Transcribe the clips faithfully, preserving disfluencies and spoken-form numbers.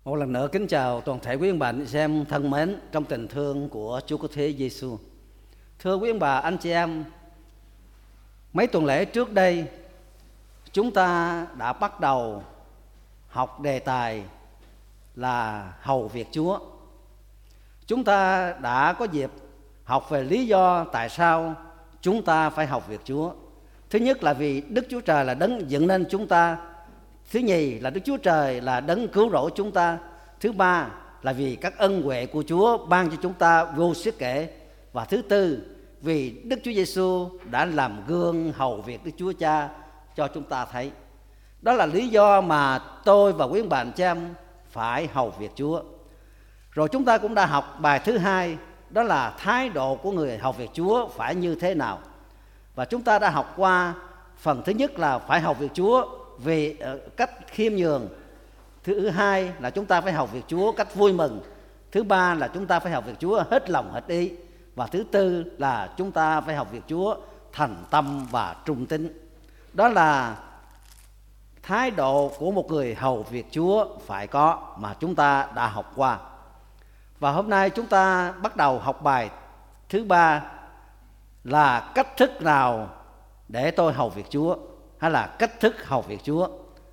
Một lần nữa kính chào toàn thể quý ông bà anh chị em thân mến trong tình thương của Chúa Cứu Thế Giêsu. Thưa quý ông bà anh chị em, mấy tuần lễ trước đây chúng ta đã bắt đầu học đề tài là hầu việc Chúa. Chúng ta đã có dịp học về lý do tại sao chúng ta phải học việc Chúa. Thứ nhất là vì Đức Chúa Trời là đấng dựng nên chúng ta. Thứ nhì là Đức Chúa Trời là đấng cứu rỗi chúng ta. Thứ ba là vì các ân huệ của Chúa ban cho chúng ta vô xiết kể. Và thứ tư, vì Đức Chúa Giêsu đã làm gương hầu việc Đức Chúa Cha cho chúng ta thấy. Đó là lý do mà tôi và quý ông bà anh chị em phải hầu việc Chúa. Rồi chúng ta cũng đã học bài thứ hai, đó là thái độ của người hầu việc Chúa phải như thế nào. Và chúng ta đã học qua phần thứ nhất là phải hầu việc Chúa về cách khiêm nhường. Thứ hai là chúng ta phải hầu việc Chúa cách vui mừng. Thứ ba là chúng ta phải hầu việc Chúa hết lòng hết ý. Và thứ tư là chúng ta phải hầu việc Chúa thành tâm và trung tín. Đó là thái độ của một người hầu việc Chúa phải có mà chúng ta đã học qua. Và hôm nay chúng ta bắt đầu học bài thứ ba là cách thức nào để tôi hầu việc Chúa, hay là cách thức hầu việc Chúa.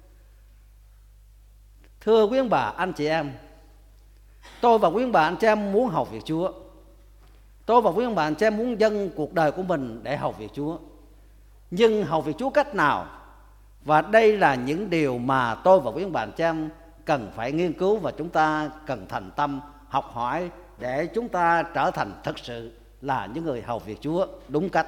Thưa quý ông bà anh chị em, tôi và quý ông bà anh chị em muốn hầu việc Chúa. Tôi và quý ông bà anh chị em muốn dâng cuộc đời của mình để hầu việc Chúa. Nhưng hầu việc Chúa cách nào? Và đây là những điều mà tôi và quý ông bà anh chị em cần phải nghiên cứu, và chúng ta cần thành tâm học hỏi để chúng ta trở thành thực sự là những người hầu việc Chúa đúng cách.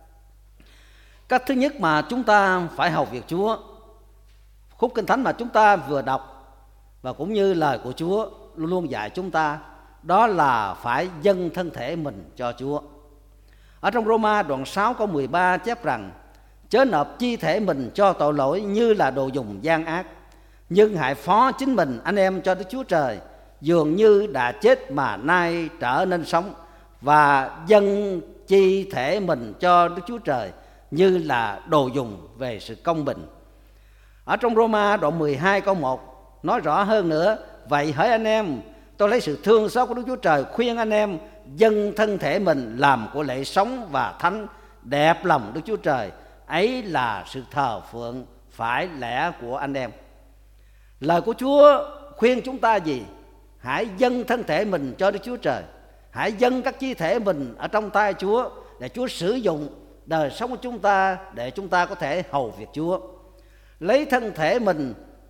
Cách thứ nhất mà chúng ta phải hầu việc Chúa, khúc Kinh Thánh mà chúng ta vừa đọc và cũng như lời của Chúa luôn luôn dạy chúng ta, đó là phải dâng thân thể mình cho Chúa. Ở trong Roma đoạn sáu câu mười ba chép rằng: chớ nộp chi thể mình cho tội lỗi như là đồ dùng gian ác, nhưng hãy phó chính mình anh em cho Đức Chúa Trời, dường như đã chết mà nay trở nên sống, và dâng chi thể mình cho Đức Chúa Trời như là đồ dùng về sự công bình. Ở trong Roma đoạn mười hai câu một nói rõ hơn nữa: vậy hỡi anh em, tôi lấy sự thương xót của Đức Chúa Trời khuyên anh em dâng thân thể mình làm của lễ sống và thánh, đẹp lòng Đức Chúa Trời, ấy là sự thờ phượng phải lẽ của anh em. Lời của Chúa khuyên chúng ta gì? Hãy dâng thân thể mình cho Đức Chúa Trời. Hãy dâng các chi thể mình ở trong tay Chúa, để Chúa sử dụng đời sống của chúng ta, để chúng ta có thể hầu việc Chúa. Lấy thân thể mình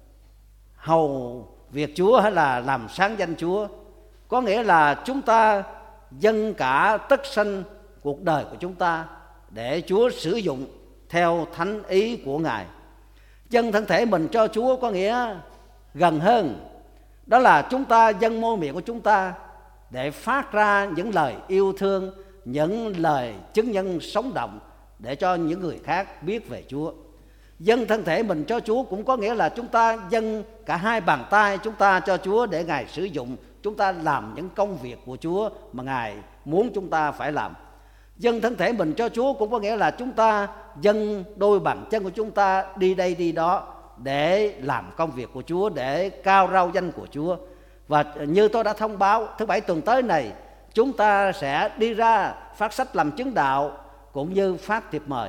hầu việc Chúa hay là làm sáng danh Chúa, có nghĩa là chúng ta dâng cả tất sanh cuộc đời của chúng ta để Chúa sử dụng theo thánh ý của Ngài. Dâng thân thể mình cho Chúa có nghĩa gần hơn, đó là chúng ta dâng môi miệng của chúng ta để phát ra những lời yêu thương, những lời chứng nhân sống động để cho những người khác biết về Chúa. Dâng thân thể mình cho Chúa cũng có nghĩa là chúng ta dâng cả hai bàn tay chúng ta cho Chúa để Ngài sử dụng chúng ta làm những công việc của Chúa mà Ngài muốn chúng ta phải làm. Dâng thân thể mình cho Chúa cũng có nghĩa là chúng ta dâng đôi bàn chân của chúng ta đi đây đi đó để làm công việc của Chúa, để cao rao danh của Chúa. Và như tôi đã thông báo, thứ bảy tuần tới này chúng ta sẽ đi ra phát sách làm chứng đạo cũng như phát thiệp mời.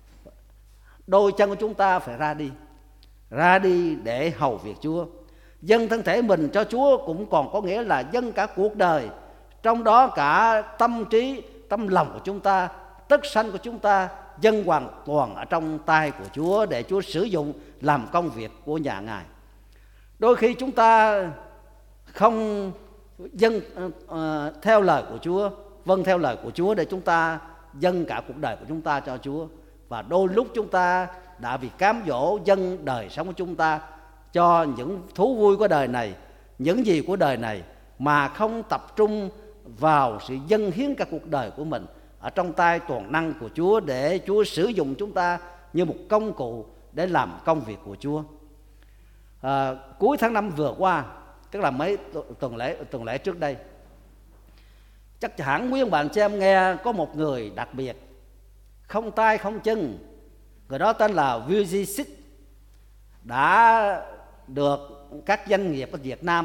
Đôi chân của chúng ta phải ra đi, ra đi để hầu việc Chúa. Dâng thân thể mình cho Chúa cũng còn có nghĩa là dâng cả cuộc đời, trong đó cả tâm trí, tâm lòng của chúng ta, tất sanh của chúng ta, dâng hoàn toàn ở trong tay của Chúa để Chúa sử dụng làm công việc của nhà Ngài. Đôi khi chúng ta không dâng uh, theo lời của Chúa, vâng theo lời của Chúa để chúng ta dâng cả cuộc đời của chúng ta cho Chúa. Và đôi lúc chúng ta đã bị cám dỗ dâng đời sống của chúng ta cho những thú vui của đời này, những gì của đời này, mà không tập trung vào sự dâng hiến cả cuộc đời của mình ở trong tay toàn năng của Chúa, để Chúa sử dụng chúng ta như một công cụ để làm công việc của Chúa. À, cuối tháng năm vừa qua, tức là mấy tuần lễ tuần lễ trước đây, chắc hẳn quý ông bạn chị em nghe có một người đặc biệt, không tay không chân. Người đó tên là Vujicic, đã được các doanh nghiệp ở Việt Nam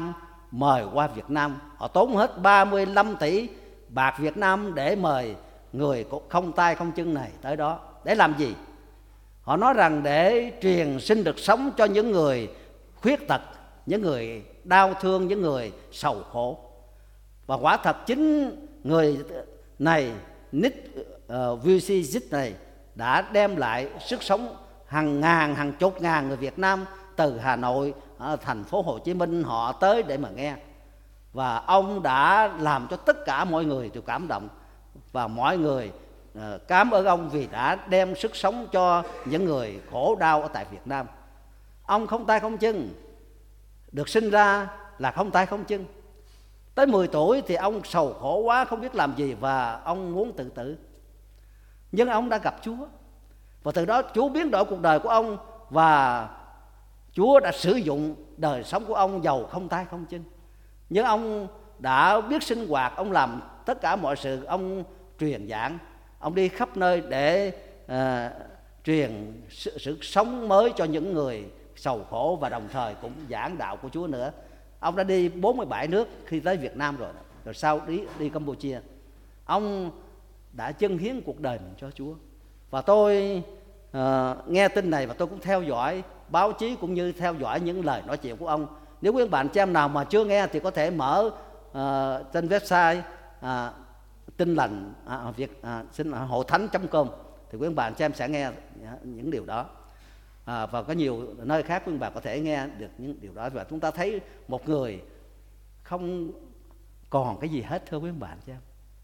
mời qua Việt Nam. Họ tốn hết ba mươi lăm tỷ bạc Việt Nam để mời người không tay không chân này tới đó. Để làm gì? Họ nói rằng để truyền sinh được sống cho những người khuyết tật, những người đau thương, những người sầu khổ. Và quả thật chính người này, Nick uh, Vujicic này đã đem lại sức sống hàng ngàn, hàng chục ngàn người Việt Nam từ Hà Nội, thành phố Hồ Chí Minh họ tới để mà nghe. Và ông đã làm cho tất cả mọi người đều cảm động. Và mọi người uh, cảm ơn ông vì đã đem sức sống cho những người khổ đau ở tại Việt Nam. Ông không tay không chân, được sinh ra là không tay không chân. Tới mười tuổi thì ông sầu khổ quá, không biết làm gì và ông muốn tự tử. Nhưng ông đã gặp Chúa, và từ đó Chúa biến đổi cuộc đời của ông, và Chúa đã sử dụng đời sống của ông giàu không tay không chân. Nhưng ông đã biết sinh hoạt, ông làm tất cả mọi sự, ông truyền giảng, ông đi khắp nơi để uh, truyền sự, sự sống mới cho những người sầu khổ, và đồng thời cũng giảng đạo của Chúa nữa. Ông đã đi bốn mươi bảy nước khi tới Việt Nam rồi, rồi sau đi, đi Campuchia. Ông đã dâng hiến cuộc đời mình cho Chúa. Và tôi uh, nghe tin này và tôi cũng theo dõi báo chí cũng như theo dõi những lời nói chuyện của ông. Nếu quý bạn chị em nào mà chưa nghe thì có thể mở uh, trên website uh, tin lành uh, Việt uh, xin uh, hội thánh chấm com thì quý bạn chị em sẽ nghe uh, những điều đó. À, và có nhiều nơi khác quý bạn có thể nghe được những điều đó. Và chúng ta thấy một người không còn cái gì hết, thưa quý bạn chứ,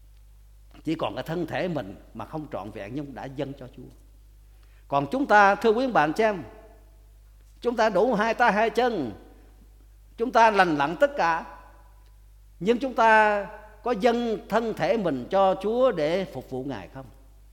chỉ còn cái thân thể mình mà không trọn vẹn nhưng đã dâng cho Chúa. Còn chúng ta, thưa quý bạn chứ, chúng ta đủ hai tay hai chân, chúng ta lành lặn tất cả, nhưng chúng ta có dâng thân thể mình cho Chúa để phục vụ Ngài không?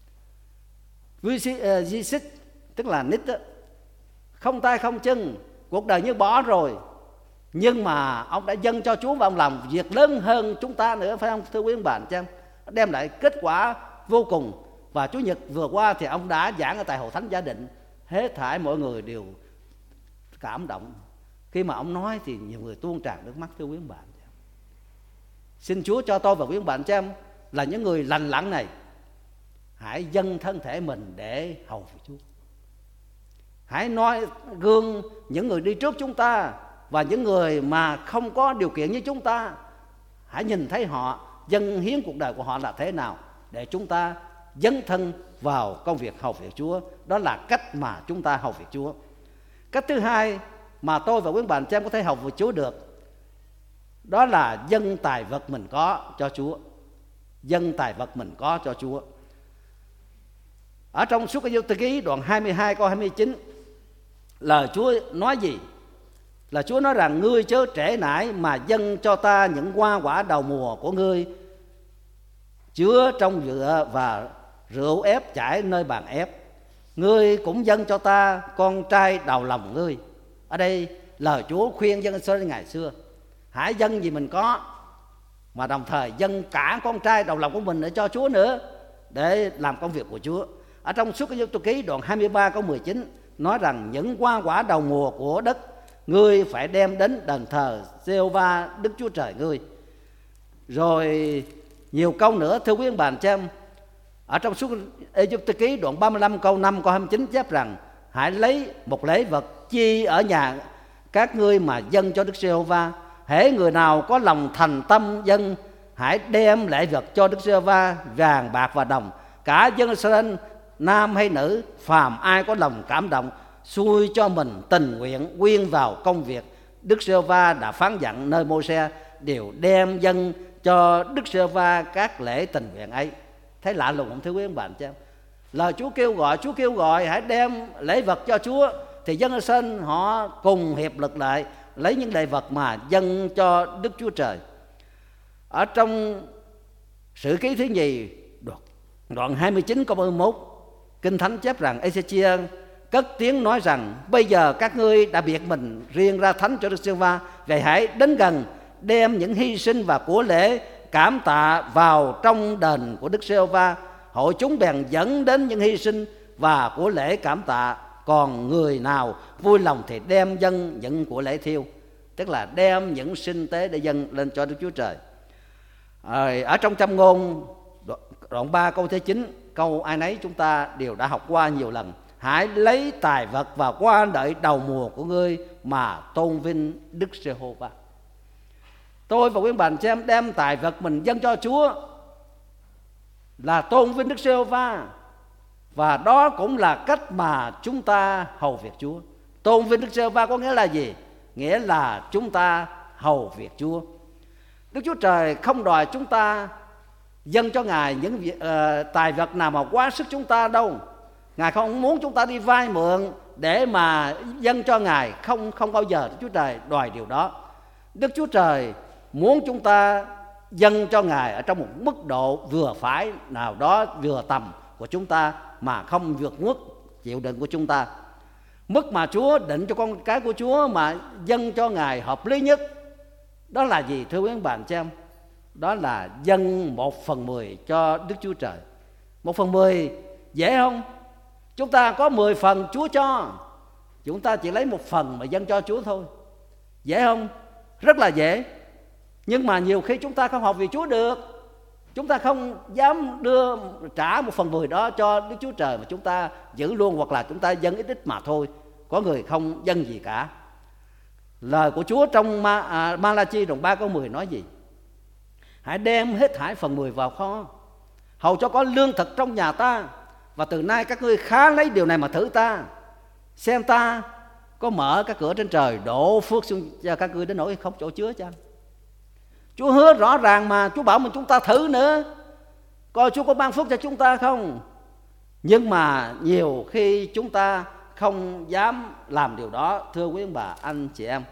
Vujicic, tức là Nick đó, không tay không chân, cuộc đời như bỏ rồi, nhưng mà ông đã dâng cho Chúa và ông làm việc lớn hơn chúng ta nữa, phải không thưa quý bạn chứ? Đem lại kết quả vô cùng. Và Chủ nhật vừa qua thì ông đã giảng ở tại hội thánh Gia Định, hết thảy mọi người đều cảm động. Khi mà ông nói thì nhiều người tuôn tràn nước mắt, thưa quý bạn. Xin Chúa cho tôi và quý bạn chứ là những người lành lặn này, hãy dâng thân thể mình để hầu việc Chúa. Hãy nói gương những người đi trước chúng ta và những người mà không có điều kiện như chúng ta. Hãy nhìn thấy họ dâng hiến cuộc đời của họ là thế nào để chúng ta dấn thân vào công việc hầu việc Chúa. Đó là cách mà chúng ta hầu việc Chúa. Cách thứ hai mà tôi và quý bạn chị em có thể hầu việc Chúa được, đó là dâng tài vật mình có cho Chúa. Dâng tài vật mình có cho Chúa. Ở trong Suốt Ê-dô-tô Ký đoạn hai mươi hai câu hai mươi chín, lời Chúa nói gì? Là Chúa nói rằng: ngươi chớ trễ nải mà dâng cho ta những hoa quả đầu mùa của ngươi, chứa trong dựa và rượu ép chảy nơi bàn ép. Ngươi cũng dâng cho ta con trai đầu lòng ngươi. Ở đây lời Chúa khuyên dân Israel ngày xưa, hãy dâng gì mình có, mà đồng thời dâng cả con trai đầu lòng của mình để cho Chúa nữa, để làm công việc của Chúa. Ở trong Suốt Ê-dô-tô Ký đoạn hai mươi ba câu mười chín nói rằng: những hoa quả đầu mùa của đất ngươi phải đem đến đền thờ Giê-hô-va Đức Chúa Trời ngươi. Rồi nhiều câu nữa, thưa quý bạn chị em. Ở trong Suốt Ê-dô-tô Ký đoạn ba mươi lăm câu năm câu hai mươi chín chép rằng: hãy lấy một lễ vật chi ở nhà các ngươi mà dâng cho Đức Giê-hô-va. Hễ người nào có lòng thành tâm dâng, hãy đem lễ vật cho Đức Giê-hô-va, vàng bạc và đồng. Cả dân Israel, nam hay nữ, phàm ai có lòng cảm động, xuôi cho mình tình nguyện quyên vào công việc Đức Giê-hô-va đã phán dặn nơi Mô-se, đều đem dâng cho Đức Giê-hô-va các lễ tình nguyện ấy. Thấy lạ lùng không thưa quý bạn chứ? Lời Chúa kêu gọi, Chúa kêu gọi hãy đem lễ vật cho Chúa, thì dân Israel họ cùng hiệp lực lại lấy những lễ vật mà dâng cho Đức Chúa Trời. Ở trong Sử Ký thứ nhì đoạn, đoạn hai mươi chín câu ba mươi mốt, Kinh Thánh chép rằng: Ê-xê-chia cất tiếng nói rằng: bây giờ các ngươi đã biệt mình riêng ra thánh cho Đức Giê-hô-va, vậy hãy đến gần đem những hy sinh và của lễ cảm tạ vào trong đền của Đức Giê-hô-va. Hội chúng bèn dẫn đến những hy sinh và của lễ cảm tạ, còn người nào vui lòng thì đem dâng những của lễ thiêu. tức là đem những sinh tế để dâng lên cho Đức Chúa Trời. À, ở trong Châm Ngôn đoạn ba câu thứ chín, câu ai nấy chúng ta đều đã học qua nhiều lần: hãy lấy tài vật và qua đợi đầu mùa của ngươi mà tôn vinh Đức Giê-hô-va. Tôi và quý bà anh chị em đem tài vật mình dâng cho Chúa là tôn vinh Đức Giê-hô-va, và đó cũng là cách mà chúng ta hầu việc Chúa. Tôn vinh Đức Giê-hô-va có nghĩa là gì? Nghĩa là chúng ta hầu việc Chúa. Đức Chúa Trời không đòi chúng ta dâng cho Ngài những uh, tài vật nào mà quá sức chúng ta đâu. Ngài không muốn chúng ta đi vay mượn để mà dâng cho Ngài. Không không bao giờ Đức Chúa Trời đòi điều đó. Đức Chúa Trời muốn chúng ta dâng cho Ngài ở trong một mức độ vừa phải nào đó, vừa tầm của chúng ta mà không vượt mức chịu đựng của chúng ta. Mức mà Chúa định cho con cái của Chúa mà dâng cho Ngài hợp lý nhất đó là gì thưa quý bạn chị em? Đó là dâng một phần mười cho Đức Chúa Trời. Một phần mười dễ không? Chúng ta có mười phần Chúa cho, chúng ta chỉ lấy một phần mà dâng cho Chúa thôi. Dễ không? Rất là dễ. Nhưng mà nhiều khi chúng ta không học vì Chúa được. Chúng ta không dám đưa trả một phần mười đó cho Đức Chúa Trời mà chúng ta giữ luôn, hoặc là chúng ta dâng ít ít mà thôi. Có người không dâng gì cả. Lời của Chúa trong Ma, à, Ma-la-chi đoạn ba câu mười nói gì? Hãy đem hết thảy phần mười vào kho, hầu cho có lương thực trong nhà ta, và từ nay các ngươi khá lấy điều này mà thử ta, xem ta có mở các cửa trên trời đổ phước xuống cho các ngươi đến nỗi không chỗ chứa chăng. Chúa hứa rõ ràng mà. Chúa bảo mình chúng ta thử nữa, coi Chúa có ban phước cho chúng ta không. Nhưng mà nhiều khi chúng ta không dám làm điều đó, thưa quý ông bà, anh chị em.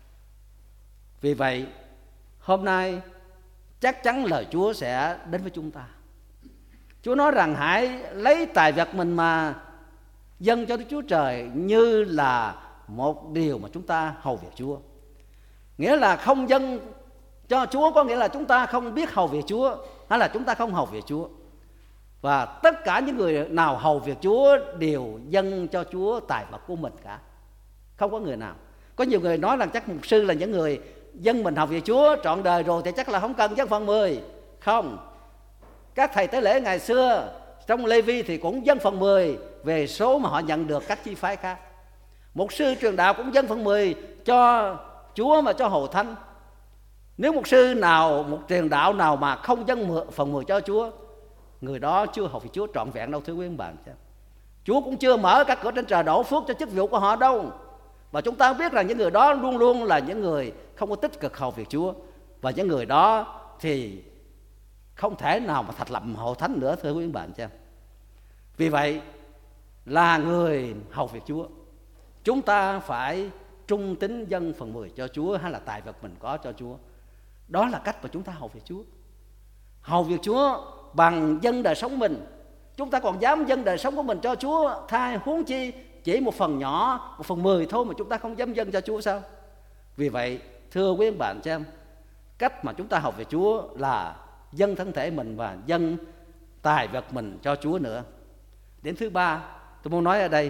Vì vậy hôm nay chắc chắn lời Chúa sẽ đến với chúng ta. Chúa nói rằng hãy lấy tài vật mình mà dâng cho Đức Chúa Trời như là một điều mà chúng ta hầu việc Chúa. Nghĩa là không dâng cho Chúa có nghĩa là chúng ta không biết hầu việc Chúa, hay là chúng ta không hầu việc Chúa. Và tất cả những người nào hầu việc Chúa đều dâng cho Chúa tài vật của mình cả. Không có người nào. Có nhiều người nói rằng chắc mục sư là những người dâng mình hầu việc Chúa trọn đời rồi thì chắc là không cần dâng phần mười. Không. Các thầy tế lễ ngày xưa trong Lê-vi thì cũng dâng phần mười về số mà họ nhận được các chi phái khác. Mục sư truyền đạo cũng dâng phần mười cho Chúa và cho hội thánh. Nếu mục sư nào, một truyền đạo nào mà không dâng phần mười cho Chúa, người đó chưa hầu việc Chúa trọn vẹn đâu thưa quý bạn. Chúa cũng chưa mở các cửa trên trời đổ phước cho chức vụ của họ đâu. Và chúng ta biết rằng những người đó luôn luôn là những người không có tích cực hầu việc Chúa. Và những người đó thì không thể nào mà thành lập hội thánh nữa thưa quý bạn. Vì vậy là người hầu việc Chúa, chúng ta phải trung tín dâng phần mười cho Chúa, hay là tài vật mình có cho Chúa. Đó là cách mà chúng ta hầu việc Chúa. Hầu việc Chúa bằng dâng đời sống mình. Chúng ta còn dám dâng đời sống của mình cho Chúa, thay huống chi chỉ một phần nhỏ, một phần mười thôi mà chúng ta không dám dâng cho Chúa sao? Vì vậy thưa quý bạn chị em, cách mà chúng ta hầu việc Chúa là dâng thân thể mình và dâng tài vật mình cho Chúa nữa. Điểm thứ ba tôi muốn nói ở đây,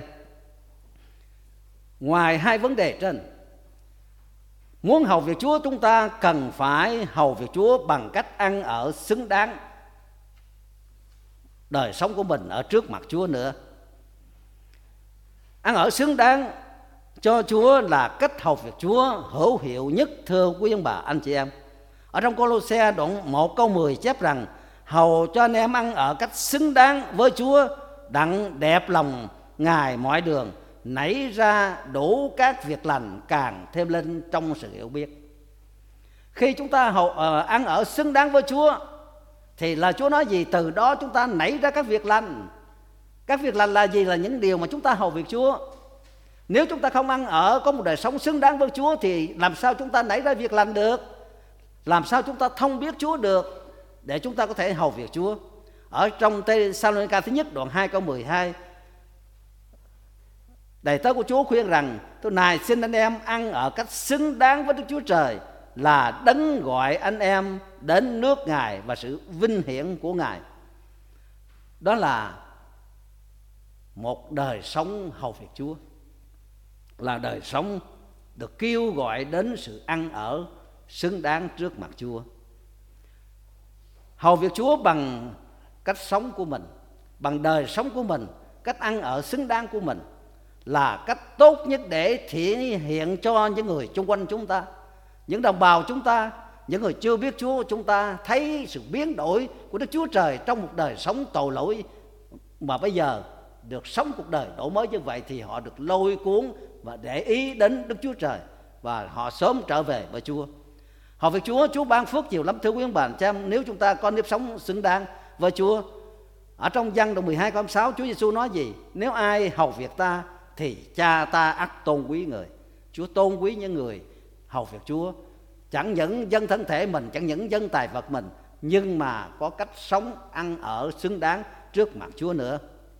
ngoài hai vấn đề trên, muốn hầu việc Chúa chúng ta cần phải hầu việc Chúa bằng cách ăn ở xứng đáng đời sống của mình ở trước mặt Chúa nữa. Ăn ở xứng đáng cho Chúa là cách hầu việc Chúa hữu hiệu nhất thưa quý ông bà anh chị em. Ở trong Cô-lô-se đoạn một câu mười chép rằng hầu cho anh em ăn ở cách xứng đáng với Chúa, đặng đẹp lòng Ngài mọi đường, nảy ra đủ các việc lành càng thêm lên trong sự hiểu biết. Khi chúng ta hầu, uh, ăn ở xứng đáng với Chúa thì là Chúa nói gì? Từ đó chúng ta nảy ra các việc lành. Các việc lành là gì? Là những điều mà chúng ta hầu việc Chúa. Nếu chúng ta không ăn ở có một đời sống xứng đáng với Chúa thì làm sao chúng ta nảy ra việc lành được? Làm sao chúng ta thông biết Chúa được để chúng ta có thể hầu việc Chúa? Ở trong Tê-sa-lô-ni-ca thứ nhất đoạn hai câu mười hai, đầy tớ của Chúa khuyên rằng tôi này xin anh em ăn ở cách xứng đáng với Đức Chúa Trời, là đấng gọi anh em đến nước Ngài và sự vinh hiển của Ngài. Đó là một đời sống hầu việc Chúa, là đời sống được kêu gọi đến sự ăn ở xứng đáng trước mặt Chúa. Hầu việc Chúa bằng cách sống của mình, bằng đời sống của mình, cách ăn ở xứng đáng của mình là cách tốt nhất để thể hiện cho những người xung quanh chúng ta, những đồng bào chúng ta, những người chưa biết Chúa chúng ta thấy sự biến đổi của Đức Chúa Trời trong một đời sống tội lỗi mà bây giờ được sống cuộc đời đổi mới như vậy, thì họ được lôi cuốn và để ý đến Đức Chúa Trời và họ sớm trở về với Chúa. Hầu việc Chúa, Chúa ban phước nhiều lắm thưa quý ông bà anh chị em, nếu chúng ta có nếp sống xứng đáng với Chúa. Ở trong Giăng đoạn mười hai câu sáu, Chúa Giêsu nói gì? Nếu ai hầu việc ta thì Cha ta ắt tôn quý người. Chúa tôn quý những người hầu việc Chúa, chẳng những dân thân thể mình, chẳng những dân tài vật mình, nhưng mà có cách sống ăn ở xứng đáng trước mặt Chúa nữa.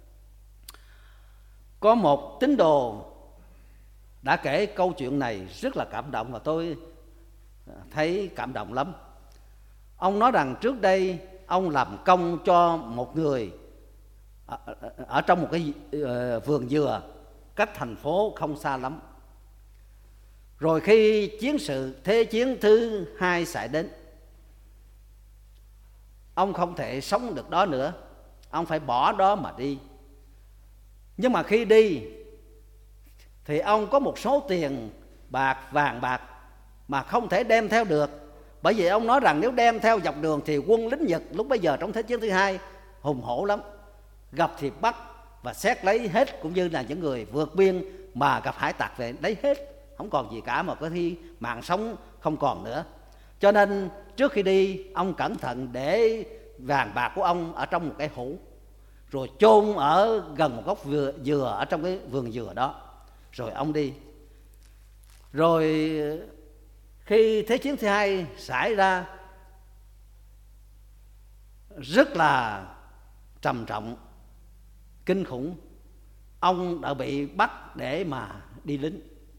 Có một tín đồ đã kể câu chuyện này rất là cảm động và tôi thấy cảm động lắm. Ông nói rằng trước đây ông làm công cho một người ở, ở trong một cái vườn dừa cách thành phố không xa lắm. Rồi khi chiến sự thế chiến thứ hai xảy đến, ông không thể sống được đó nữa, ông phải bỏ đó mà đi. Nhưng mà khi đi thì ông có một số tiền bạc, vàng bạc mà không thể đem theo được. Bởi vì ông nói rằng nếu đem theo dọc đường thì quân lính Nhật lúc bấy giờ trong thế chiến thứ hai hùng hổ lắm, gặp thì bắt và xét lấy hết, cũng như là những người vượt biên mà gặp hải tặc về lấy hết, không còn gì cả, mà có khi mạng sống không còn nữa. Cho nên trước khi đi, ông cẩn thận để vàng bạc của ông ở trong một cái hũ, rồi chôn ở gần một gốc dừa, dừa ở trong cái vườn dừa đó, rồi ông đi. Rồi khi thế chiến thứ hai xảy ra rất là trầm trọng, kinh khủng, ông đã bị bắt để mà đi lính.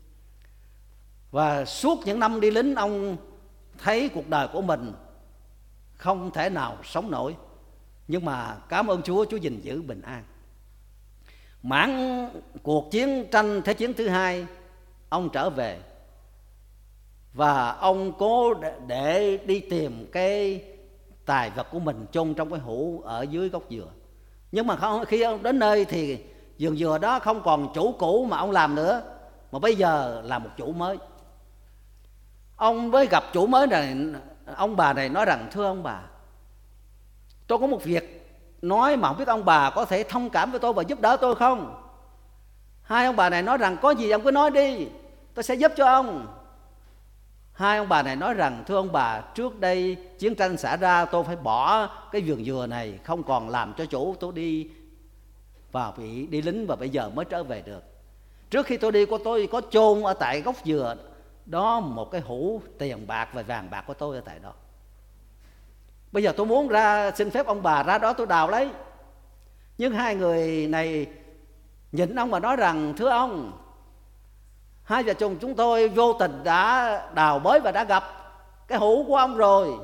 Và suốt những năm đi lính, ông thấy cuộc đời của mình không thể nào sống nổi. Nhưng mà cảm ơn Chúa, Chúa gìn giữ bình an. Mãn cuộc chiến tranh thế chiến thứ hai, ông trở về và ông cố để, để đi tìm cái tài vật của mình chôn trong cái hũ ở dưới gốc dừa. Nhưng mà không, khi ông đến nơi thì vườn dừa đó không còn chủ cũ mà ông làm nữa, mà bây giờ là một chủ mới. Ông mới gặp chủ mới này, ông bà này nói rằng thưa ông bà, tôi có một việc nói mà không biết ông bà có thể thông cảm với tôi và giúp đỡ tôi không? Hai ông bà này nói rằng có gì ông cứ nói đi, tôi sẽ giúp cho ông. Hai ông bà này nói rằng thưa ông bà, trước đây chiến tranh xảy ra, tôi phải bỏ cái vườn dừa này, không còn làm cho chủ, tôi đi và bị đi lính và bây giờ mới trở về được. Trước khi tôi đi, có tôi có chôn ở tại gốc dừa đó một cái hũ tiền bạc và vàng bạc của tôi ở tại đó. Bây giờ tôi muốn ra xin phép ông bà ra đó tôi đào lấy. Nhưng hai người này nhìn ông và nói rằng thưa ông, hai vợ chồng chúng tôi vô tình đã đào bới và đã gặp cái hũ của ông rồi.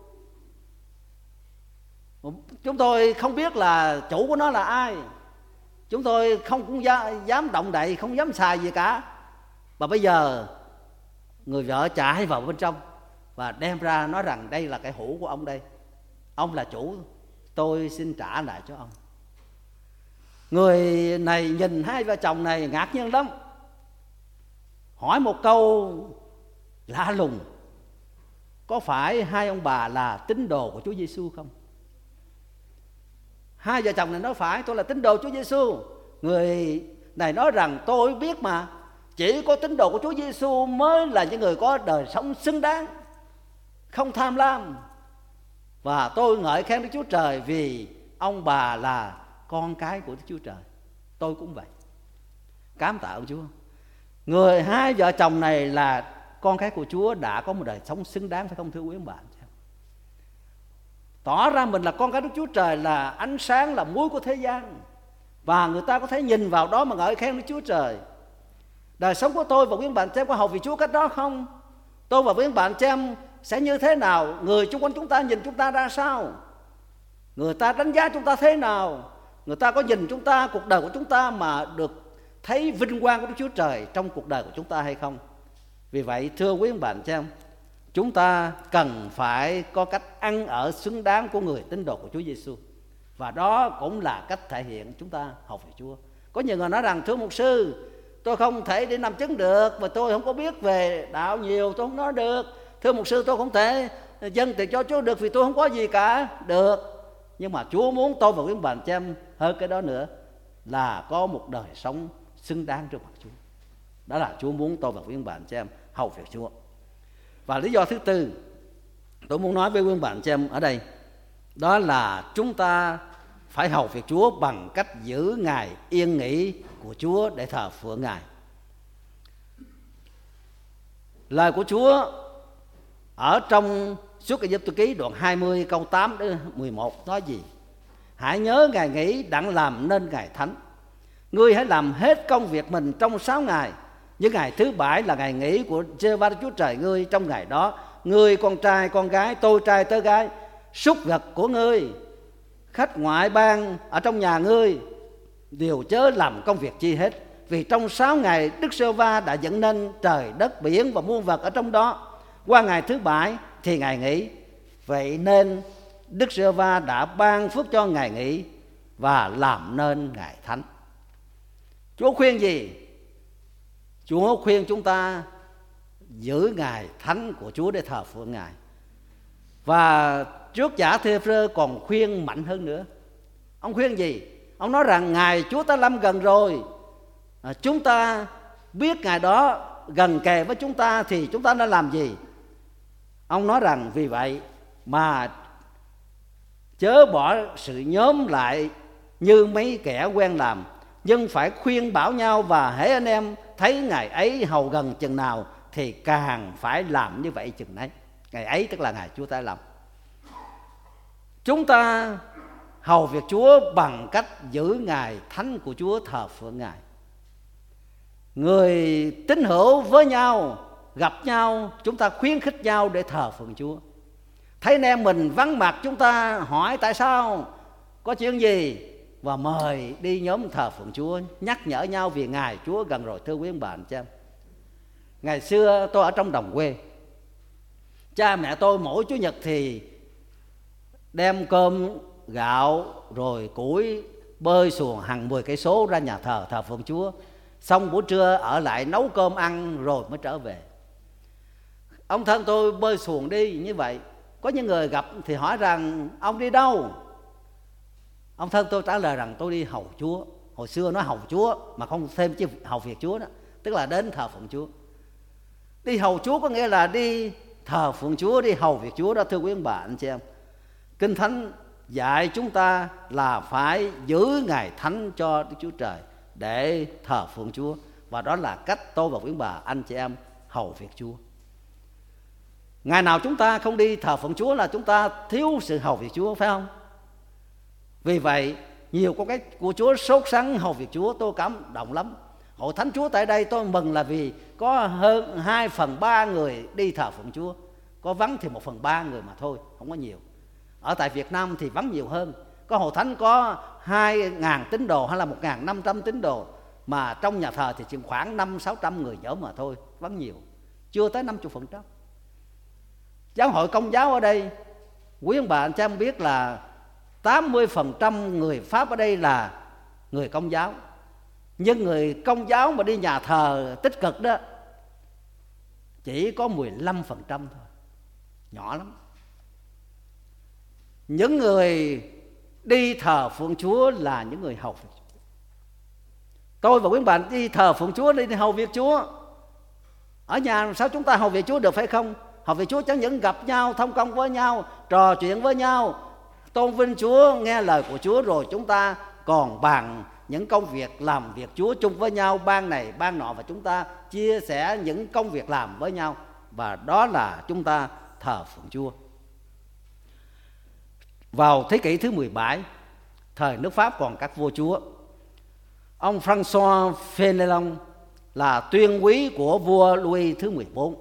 Chúng tôi không biết là chủ của nó là ai. Chúng tôi không cũng dám động đậy, không dám xài gì cả. Và bây giờ người vợ chạy vào bên trong và đem ra nói rằng đây là cái hũ của ông đây, ông là chủ, tôi xin trả lại cho ông. Người này nhìn hai vợ chồng này ngạc nhiên lắm, hỏi một câu lạ lùng: có phải hai ông bà là tín đồ của Chúa Giêsu không? Hai vợ chồng này nói phải, tôi là tín đồ Chúa Giêsu. Người này nói rằng tôi biết mà, chỉ có tín đồ của Chúa Giêsu mới là những người có đời sống xứng đáng, không tham lam. Và tôi ngợi khen Đức Chúa Trời vì ông bà là con cái của Đức Chúa Trời. Tôi cũng vậy, cám tạ ông Chúa. Người hai vợ chồng này là con cái của Chúa, đã có một đời sống xứng đáng, phải không thưa quý ông bà? Tỏ ra mình là con cái Đức Chúa Trời, là ánh sáng, là muối của thế gian, và người ta có thể nhìn vào đó mà ngợi khen Đức Chúa Trời. Đời sống của tôi và quý bạn chị em có hầu vì Chúa cách đó không? Tôi và quý bạn chị em sẽ như thế nào? Người xung quanh chúng ta nhìn chúng ta ra sao? Người ta đánh giá chúng ta thế nào? Người ta có nhìn chúng ta, cuộc đời của chúng ta mà được thấy vinh quang của Đức Chúa Trời trong cuộc đời của chúng ta hay không? Vì vậy thưa quý ông bà anh chị em, chúng ta cần phải có cách ăn ở xứng đáng của người tín đồ của Chúa Giêsu. Và đó cũng là cách thể hiện chúng ta học về Chúa. Có nhiều người nói rằng thưa mục sư, tôi không thể đi làm chứng được, và tôi không có biết về đạo nhiều, tôi không nói được. Thưa mục sư, tôi không thể dâng tiền cho Chúa được vì tôi không có gì cả. Được, nhưng mà Chúa muốn tôi và quý ông bà anh chị em hơn cái đó nữa, là có một đời sống xứng đáng trước mặt Chúa. Đó là Chúa muốn tôi và quý ông bà anh chị em học về Chúa. Và lý do thứ tư tôi muốn nói với quý ông bà anh chị em ở đây, đó là chúng ta phải học việc Chúa bằng cách giữ ngày yên nghỉ của Chúa để thờ phượng Ngài. Lời của Chúa ở trong Xuất Ai-cập ký đoạn hai mươi câu tám đến mười một nói gì? Hãy nhớ ngày nghỉ đặng làm nên ngày thánh. Ngươi hãy làm hết công việc mình trong sáu ngày, nhưng ngày thứ bảy là ngày nghỉ của Giê-hô-va Chúa Trời ngươi. Trong ngày đó, ngươi, con trai con gái, tôi trai tớ gái, súc vật của ngươi, khách ngoại bang ở trong nhà ngươi đều chớ làm công việc chi hết. Vì trong sáu ngày Đức Giê-hô-va đã dựng nên trời đất biển và muôn vật ở trong đó. Qua ngày thứ bảy thì ngày nghỉ. Vậy nên Đức Giê-hô-va đã ban phước cho ngày nghỉ và làm nên ngày thánh. Chúa khuyên gì? Chúa khuyên chúng ta giữ ngày thánh của Chúa để thờ phượng Ngài. Và trước giả Thê-phơ còn khuyên mạnh hơn nữa. Ông khuyên gì? Ông nói rằng ngày Chúa ta lâm gần rồi, à, chúng ta biết ngày đó gần kề với chúng ta thì chúng ta nên làm gì? Ông nói rằng vì vậy mà chớ bỏ sự nhóm lại như mấy kẻ quen làm, nhưng phải khuyên bảo nhau, và hễ anh em thấy ngày ấy hầu gần chừng nào thì càng phải làm như vậy chừng nấy. Ngày ấy tức là ngày Chúa ta làm. Chúng ta hầu việc Chúa bằng cách giữ ngày thánh của Chúa, thờ phượng Ngài. Người tín hữu với nhau, gặp nhau, chúng ta khuyến khích nhau để thờ phượng Chúa. Thấy anh em mình vắng mặt, chúng ta hỏi tại sao, có chuyện gì, và mời đi nhóm thờ phượng Chúa, nhắc nhở nhau vì ngày Chúa gần rồi. Thưa quý ông bà anh chị em, ngày xưa tôi ở trong đồng quê, cha mẹ tôi mỗi Chủ nhật thì đem cơm, gạo rồi củi bơi xuồng hàng mười cây số ra nhà thờ thờ phượng Chúa. Xong buổi trưa ở lại nấu cơm ăn rồi mới trở về. Ông thân tôi bơi xuồng đi như vậy. Có những người gặp thì hỏi rằng ông đi đâu? Ông thân tôi trả lời rằng tôi đi hầu Chúa. Hồi xưa nói hầu Chúa mà không thêm chữ hầu việc Chúa đó, tức là đến thờ phượng Chúa. Đi hầu Chúa có nghĩa là đi thờ phượng Chúa, đi hầu việc Chúa đó. Thưa quý ông bà anh chị em, Kinh Thánh dạy chúng ta là phải giữ ngày thánh cho Đức Chúa Trời để thờ phượng Chúa. Và đó là cách tôi và quý ông bà anh chị em hầu việc Chúa. Ngày nào chúng ta không đi thờ phượng Chúa là chúng ta thiếu sự hầu việc Chúa, phải không? Vì vậy nhiều con cái của Chúa sốt sắng hầu việc Chúa, tôi cảm động lắm. Hội thánh Chúa tại đây tôi mừng là vì có hơn hai phần ba người đi thờ phượng Chúa. Có vắng thì một phần ba người mà thôi, không có nhiều. Ở tại Việt Nam thì vắng nhiều hơn. Có hội thánh có hai ngàn tín đồ hay là một ngàn năm trăm tín đồ, mà trong nhà thờ thì chỉ khoảng năm sáu trăm người nhóm mà thôi, vắng nhiều, chưa tới năm mươi phần trăm. Giáo hội Công giáo ở đây, quý ông bà anh chị em biết là tám mươi phần trăm người Pháp ở đây là người Công giáo. Nhưng người Công giáo mà đi nhà thờ tích cực đó chỉ có mười lăm phần trăm thôi, nhỏ lắm. Những người đi thờ phượng Chúa là những người hầu việc Chúa. Tôi và quý bạn đi thờ phượng Chúa, đi hầu việc Chúa. Ở nhà sao chúng ta hầu việc Chúa được, phải không? Hầu việc Chúa chẳng những gặp nhau, thông công với nhau, trò chuyện với nhau, tôn vinh Chúa, nghe lời của Chúa, rồi chúng ta còn bàn những công việc làm việc Chúa chung với nhau, ban này ban nọ, và chúng ta chia sẻ những công việc làm với nhau. Và đó là chúng ta thờ phượng Chúa. Vào thế kỷ thứ mười bảy, thời nước Pháp còn các vua chúa, ông François Fénelon là tuyên úy của vua Louis thứ mười bốn.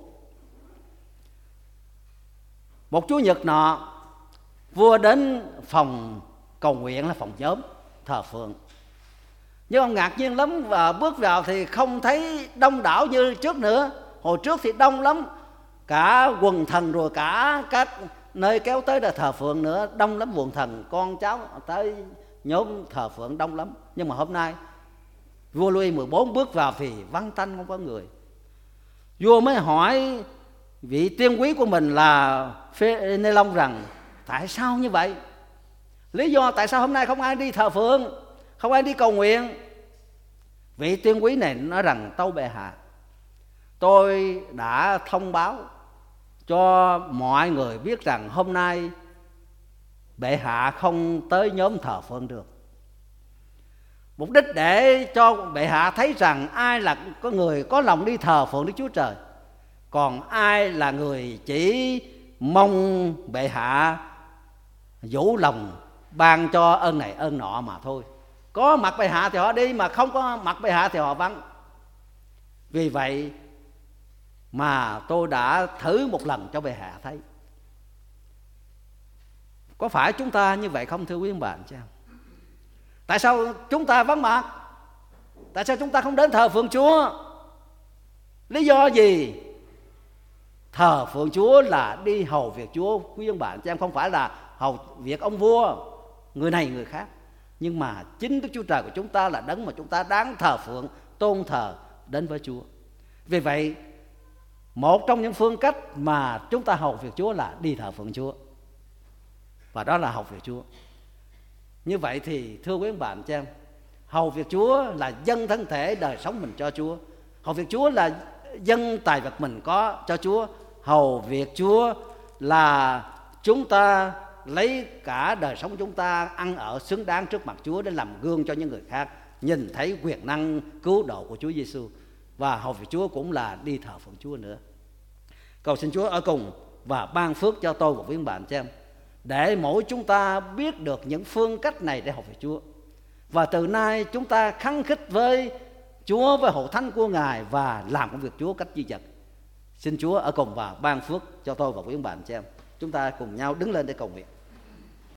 Một Chủ nhật nọ, vua đến phòng cầu nguyện là phòng nhóm thờ phượng. Nhưng ông ngạc nhiên lắm, và bước vào thì không thấy đông đảo như trước nữa. Hồi trước thì đông lắm, cả quần thần rồi cả các nơi kéo tới là thờ phượng nữa, đông lắm, quần thần con cháu tới nhóm thờ phượng đông lắm. Nhưng mà hôm nay vua Louis mười bốn bước vào thì vắng tanh, không có người. Vua mới hỏi vị tiên quý của mình là Phênelon rằng tại sao như vậy? Lý do tại sao hôm nay không ai đi thờ phượng, không ai đi cầu nguyện? Vị tiên quý này nói rằng tâu bệ hạ, tôi đã thông báo cho mọi người biết rằng hôm nay bệ hạ không tới nhóm thờ phượng được. Mục đích để cho bệ hạ thấy rằng ai là có người có lòng đi thờ phượng Đức Chúa Trời, còn ai là người chỉ mong bệ hạ vũ lòng ban cho ơn này ơn nọ mà thôi. Có mặt bệ hạ thì họ đi, mà không có mặt bệ hạ thì họ vắng. Vì vậy mà tôi đã thử một lần cho bệ hạ thấy. Có phải chúng ta như vậy không thưa quý ông bà anh chị em? Tại sao chúng ta vắng mặt? Tại sao chúng ta không đến thờ phượng Chúa? Lý do gì? Thờ phượng Chúa là đi hầu việc Chúa, quý ông bà anh chị em, không phải là hầu việc ông vua, người này người khác. Nhưng mà chính Đức Chúa Trời của chúng ta là đấng mà chúng ta đáng thờ phượng, tôn thờ đến với Chúa. Vì vậy, một trong những phương cách mà chúng ta hầu việc Chúa là đi thờ phượng Chúa, và đó là hầu việc Chúa. Như vậy thì thưa quý ông bà anh chị em, hầu việc Chúa là dâng thân thể đời sống mình cho Chúa. Hầu việc Chúa là dâng tài vật mình có cho Chúa. Hầu việc Chúa là chúng ta lấy cả đời sống chúng ta ăn ở xứng đáng trước mặt Chúa để làm gương cho những người khác nhìn thấy quyền năng cứu độ của Chúa Giêsu. Và hầu việc Chúa cũng là đi thờ phượng Chúa nữa. Cầu xin Chúa ở cùng và ban phước cho tôi và quý ông bà anh chị em, để mỗi chúng ta biết được những phương cách này để học về Chúa. Và từ nay chúng ta khăng khít với Chúa, với hội thánh của Ngài, và làm công việc Chúa cách duy vật. Xin Chúa ở cùng và ban phước cho tôi và quý ông bà anh chị em. Chúng ta cùng nhau đứng lên để cầu nguyện.